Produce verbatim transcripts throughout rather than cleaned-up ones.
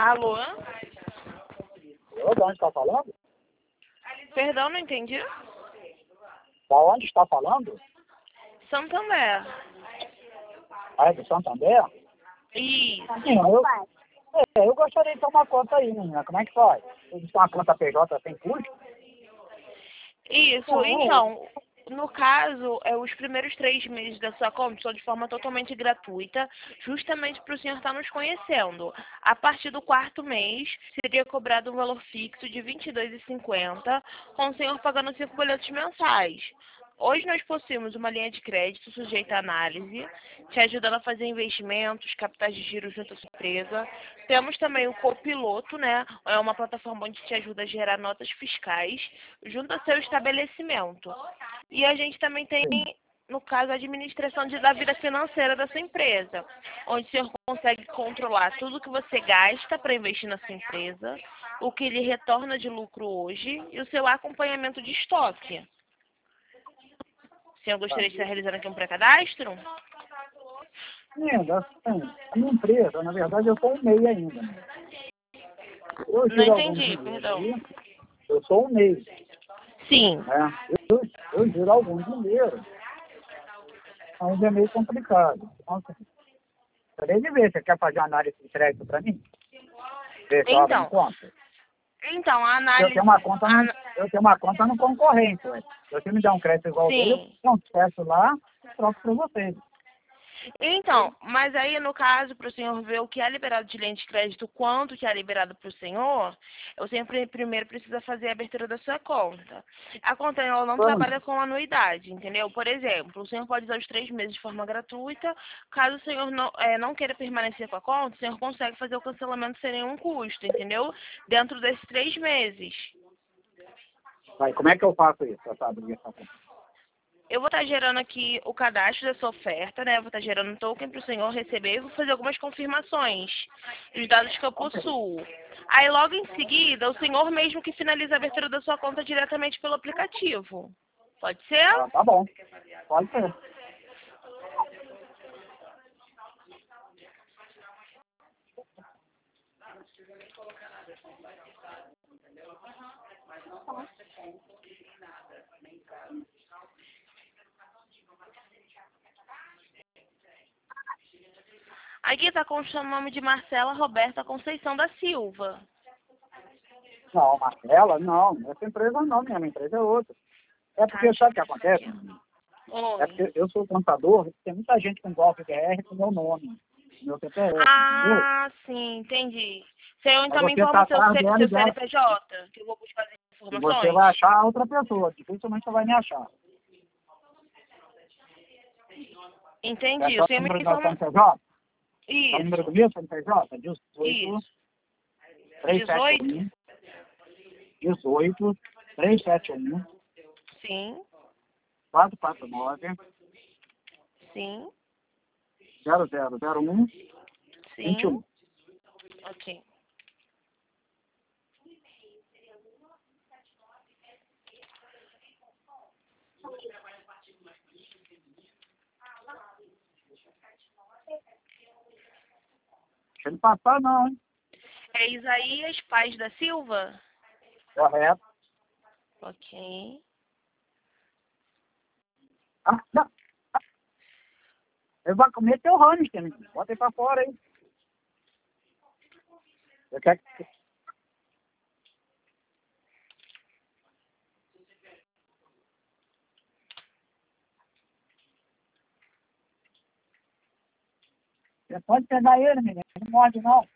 Alô? Alô, de onde está falando? Perdão, não entendi. Da onde está falando? Santander. Ah, é do Santander? Isso. Sim, eu, é, eu gostaria de tomar conta aí, menina. Como é que faz? Você tem uma conta P J sem custo? Isso, então, no caso, é, os primeiros três meses da sua conta são de forma totalmente gratuita, justamente para o senhor estar nos conhecendo. A partir do quarto mês, seria cobrado um valor fixo de vinte e dois reais e cinquenta centavos, com o senhor pagando cinco boletos mensais. Hoje nós possuímos uma linha de crédito sujeita à análise, te ajudando a fazer investimentos, capitais de giro junto à sua empresa. Temos também o copiloto, né? É uma plataforma onde te ajuda a gerar notas fiscais junto ao seu estabelecimento. E a gente também tem, Sim. no caso, a administração de, da vida financeira da sua empresa, onde o senhor consegue controlar tudo que você gasta para investir na sua empresa, o que lhe retorna de lucro hoje e o seu acompanhamento de estoque. O senhor gostaria de estar realizando aqui um pré-cadastro? Menina, assim, a minha empresa, na verdade, eu sou um MEI ainda. Eu Não giro algum entendi, dinheiro perdão. aí. Eu sou um MEI, Sim. né? Eu, eu giro algum dinheiro. Ainda é meio complicado. Então, assim, gostaria de ver. Você quer fazer análise de crédito para mim? Ver se eu abro Então, uma conta? então, a Eu análise... tenho uma conta no, a- eu tenho uma conta no concorrente, ué. Se você me der um crédito igual dele, eu sim. não peço lá e troco para vocês. Então, mas aí no caso, para o senhor ver o que é liberado de linha de crédito, quanto que é liberado para o senhor, eu sempre primeiro precisa fazer a abertura da sua conta. A conta ela não Vamos. trabalha com anuidade, entendeu? Por exemplo, o senhor pode usar os três meses de forma gratuita. Caso o senhor não, é, não queira permanecer com a conta, o senhor consegue fazer o cancelamento sem nenhum custo, entendeu? Dentro desses três meses. Vai, como é que eu faço isso, para abrir essa conta? Eu vou estar gerando aqui o cadastro da sua oferta, né? Eu vou estar gerando um token para o senhor receber e vou fazer algumas confirmações dos dados que eu possuo. Aí, logo em seguida, o senhor mesmo que finaliza a abertura da sua conta diretamente pelo aplicativo. Pode ser? Ah, tá bom. Pode ser. Aqui está com o nome de Marcela Roberta Conceição da Silva. Não, Marcela, não. Essa empresa não, minha empresa é outra. É porque, sabe o que acontece? É Oi. porque eu sou contador, tem muita gente com golpe B R com meu nome, meu C P F, entendeu? Ah, sim, entendi. Senhor, então Aí me você tá informa seu, atrás C- dela e seu dela, C N P J, que eu vou buscar as e você informações. vai achar outra pessoa. Dificilmente você vai me achar. É Entendi. só O o senhor me número do informa... C N P J? É o número Isso, do meu C N P J? dezoito, isso. trezentos e setenta e dezoito? um, dezoito, trezentos e setenta e um, Sim, quatrocentos e quarenta e nove, sim, zero zero zero um, vinte e sim. um. Ok. Deixa ele passar não, hein? É Isaías Paz da Silva? Correto. Ok. Ah, não. Ele vai comer teu hamster, menino. Bota ele pra fora aí. Você quer que... Você pode pegar ele, menino. Não morde, não.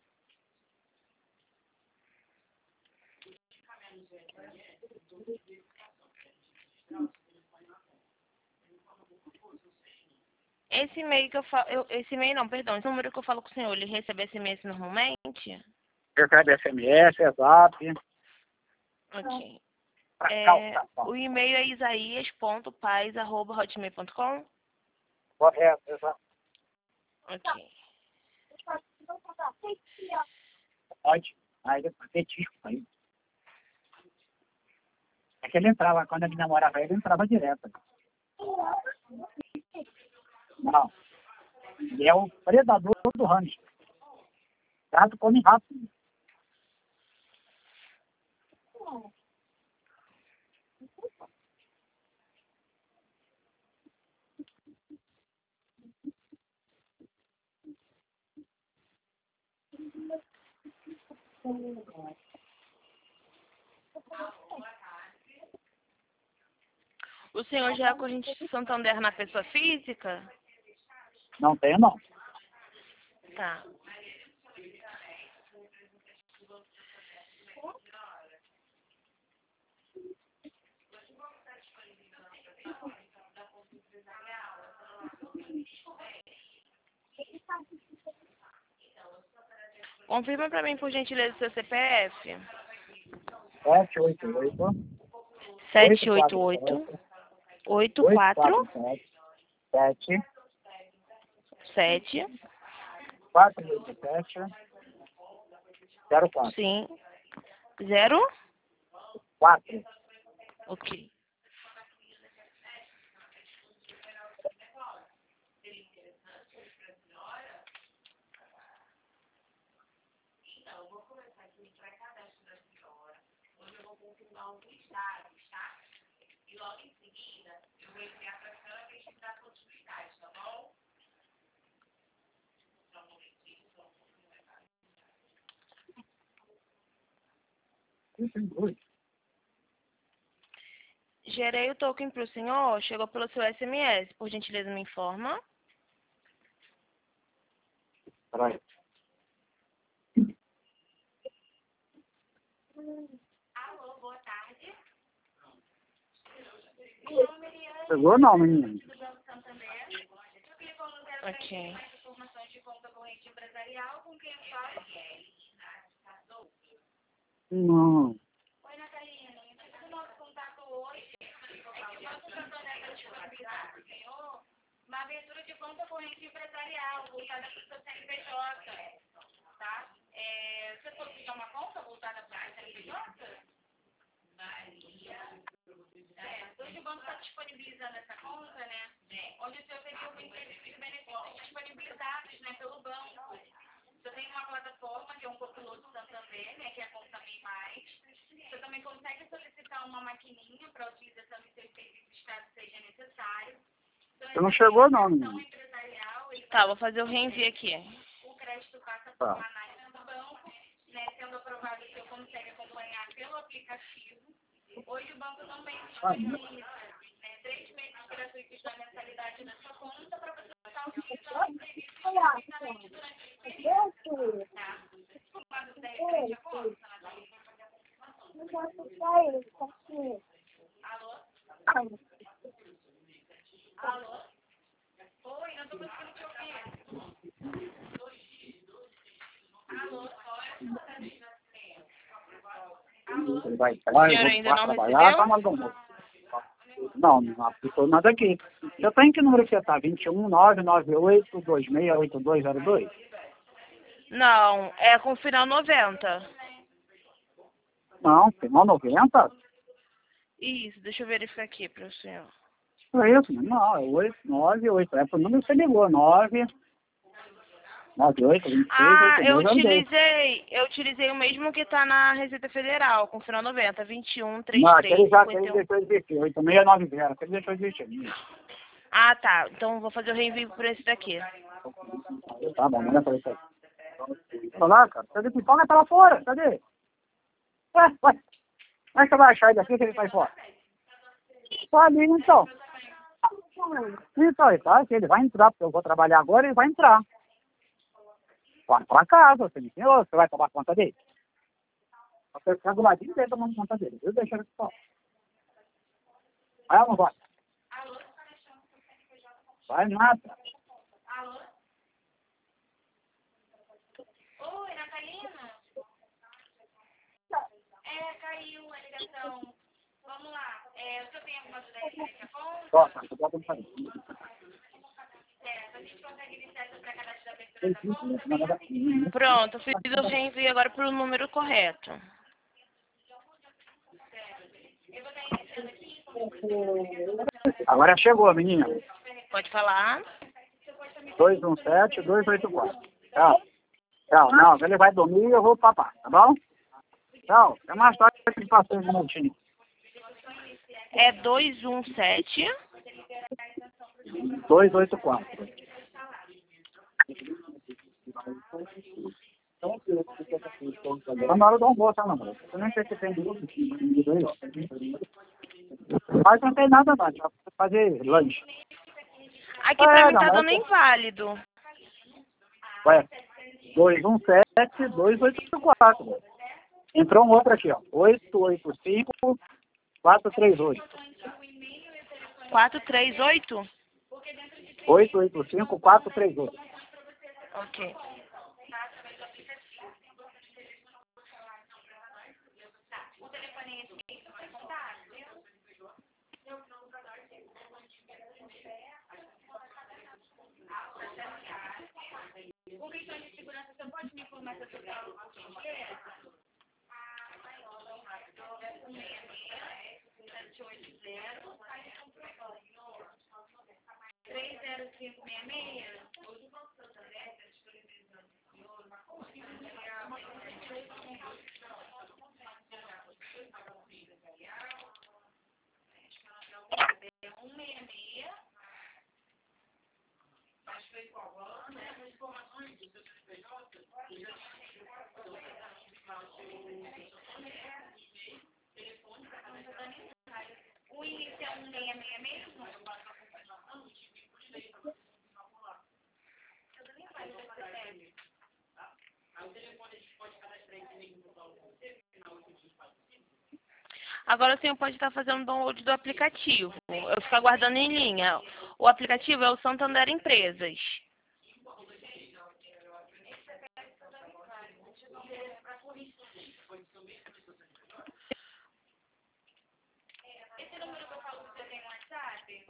Esse e-mail que eu falo... Esse e-mail não, perdão. Esse número que eu falo com o senhor, ele recebe S M S normalmente? Recebe S M S, é zap. Ok. Pra É, calça. o e-mail é isaías ponto paz arroba hotmail ponto com? Correto, exato. Ok. Pode. Aí depois petisco aí. É que ele entrava, quando ele namorava ele, entrava direto. Não. Ele é o predador do hamster. Gato come rápido. O senhor já é corrente de Santander na pessoa física? Não tenho, não. Tá. Confirma para mim, por gentileza, o seu C P F. sete oito oito. sete oito oito. oito quatro. sete. sete. quatro oito sete. zero quatro. Sim. Zero? quatro. Ok. Gerei o token para o senhor, chegou pelo seu S M S. Por gentileza, me informa. Peraí. Alô, boa tarde. Chegou não, menino? Ok. Informações de conta corrente empresarial com quem eu falo. Não. Oi, Natalina. O nosso contato hoje é que o Banco Santander está disponibilizando para o senhor uma abertura de conta corrente empresarial voltada para o seu C N P J. Tá? É, você pode pedir uma conta voltada para o C N P J? É, hoje o banco está disponibilizando essa conta, né? Onde o senhor teria os benefícios disponibilizados, né, pelo banco. Você tem uma plataforma que é um copiloto Santander, né, que é a Conta Bem Mais. Você também consegue solicitar uma maquininha para utilização de seus serviços caso seja necessário. Então, Você não chegou não, menino. empresarial, ele Tá, vou fazer o reenvio aqui. o crédito passa por Tá. uma análise do banco, né, sendo aprovado, o senhor consegue acompanhar pelo aplicativo. Hoje o banco também disponibiliza, né, três meses gratuitos da mensalidade da sua conta para você estar utilizando o serviço gratuitamente durante esse período. Tá? Mas o dez frente à conta, Natalina. Alô? Alô? Oi, não estou conseguindo te ouvir. Alô? Alô? Ele vai O senhor ainda não recebeu? tá mais almoço. Não, não aplicou nada aqui. Eu tenho que número que você tá? vinte e um, nove nove oito, dois seis oito dois zero dois? Não, é com final noventa. Não, final noventa? Isso, deixa eu verificar aqui para o senhor. É isso, não, é oito nove oito. É pro número que você ligou, nove nove oito, vinte e seis, Ah, oito eu dois zero dois. utilizei, eu utilizei o mesmo que está na Receita Federal, com final noventa, vinte e um, trinta e Não, três, aquele já cinquenta aquele e um. deixou de existir, oito seis nove zero, aquele deixou de existir. Ah, tá. Então vou fazer o reenvio por esse daqui. Tá bom, manda pra isso aí. Olha lá, cara, cadê o pipoca? Tá lá fora, cadê? Ué, ué, como é que você vai achar ele aqui que ele vai fora? Só ali, então. Então, ele tá aqui, ele vai entrar, porque eu vou trabalhar agora, ele vai entrar. Vai pra casa, você me ensinou, você vai tomar conta dele. Você fica do ladinho dele tomando conta dele, viu? Deixa ele só. Vai ou não vai? Vai nada. Alô? Oi, Natalina? É, caiu a ligação. Vamos lá. É, o senhor tem alguma dúvida referente à conta? Toca, eu vou fazer. É, a gente consegue iniciar essa cadastro da abertura da conta? Bem rapidinho. Pronto, eu fiz o reenvio agora para o número correto. Eu vou estar iniciando aqui. Agora chegou, menina. Pode falar? dois um sete, dois oito quatro. Tá. Tchau, não, ele vai dormir e eu vou papar, tá bom? Tchau, até mais tarde que ele passou um minutinho. É dois um sete. dois oito quatro. Tá na hora do almoço, tá, namorado? Eu nem sei se tem grupo. Mas não tem nada, não. Só fazer lanche. Aqui É, pra mim não, tá mas dando eu- inválido. Ué, dois um sete, dois oito quatro. Entrou um outro aqui, ó. oito oito cinco, quatro três oito. quatro três oito? oito oito cinco, quatro três oito. Ok. Com questão de segurança, você pode me informar se eu estou um pouquinho de três zero cinco seis seis? O início é um seis seis mesmo? Agora o senhor pode estar fazendo download do aplicativo. Eu fico aguardando em linha. O aplicativo é o Santander Empresas. Esse número que eu falo que você tem no WhatsApp?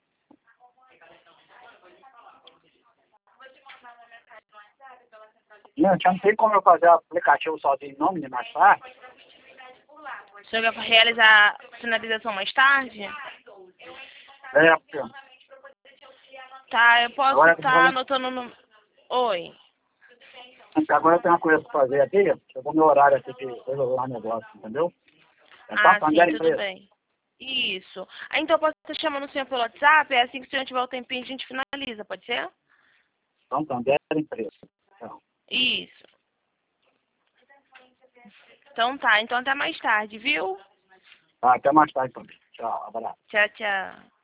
Vou te mandar uma mensagem no WhatsApp pela central de Não, já não tem como eu fazer o aplicativo sozinho em nome de mais tarde. por lá. O senhor vai realizar a finalização mais tarde? É, porque Tá, eu posso Agora eu estar vou- anotando no... Oi. agora eu tenho uma coisa pra fazer aqui. Eu vou no meu horário aqui de resolver um negócio, entendeu? É só Ah, sim, Santander tudo Empresa. bem. Isso. Ah, então eu posso estar chamando o senhor pelo WhatsApp, é assim que o senhor tiver o tempinho a gente finaliza, pode ser? Santander Empresa. Então, Isso. Então tá, então até mais tarde, viu? tá, até mais tarde também. Tchau, abraço. Tchau, tchau.